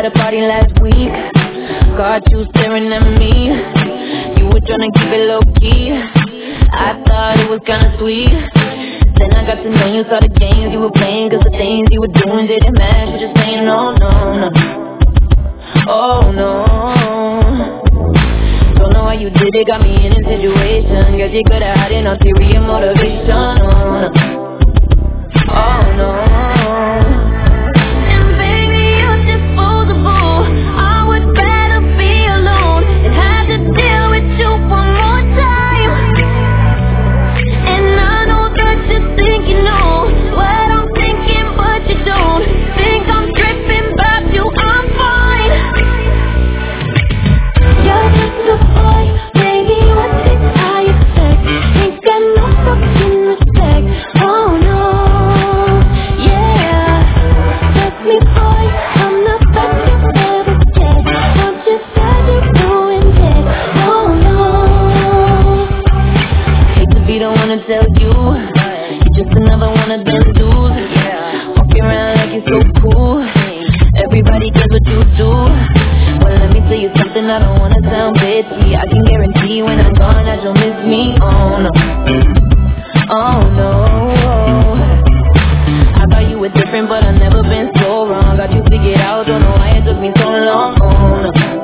at a party last week. Caught you staring at me. You were tryna keep it low key. I thought it was kinda sweet. Then I got to know you, saw the games you were playing, cause the things you were doing didn't match what you're saying. No, no, no. Oh no. Don't know why you did it, got me in a situation. Guess you could've had an ulterior motivation. Oh no. Oh no. And baby, you're disposable. I would rather be alone than have to deal with you one more time. And I know that you think you know what I'm thinking, but you don't. Think I'm tripping about you, I'm fine. You're just a boy, baby, what did I expect? Ain't got no fucking respect. Oh no. Tell you, you're just another one of them dudes. Walking around like you're so cool. Everybody cares what you do. Well, let me tell you something, I don't wanna sound bitchy. I can guarantee when I'm gone that you'll miss me. Oh no. Oh no. I thought you were different, but I've never been so wrong. Got you figured out, don't know why it took me so long. Oh no.